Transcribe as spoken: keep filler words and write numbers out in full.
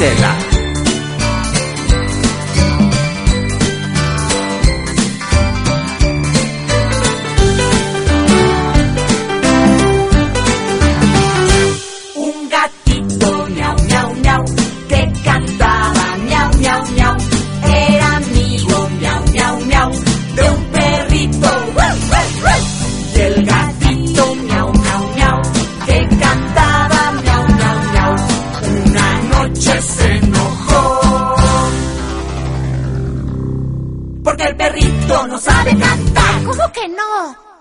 Gisela. Un gatito miau, miau, miau, que cantaba miau, miau, miau. Era amigo miau, miau, miau, de un perrito. ¡Ruff, ruff, ruff! Y el gatito miau, miau, miau, que cantaba miau, miau, miau. Una noche se enojó porque el perrito no sabe cantar. ¿Cómo que no?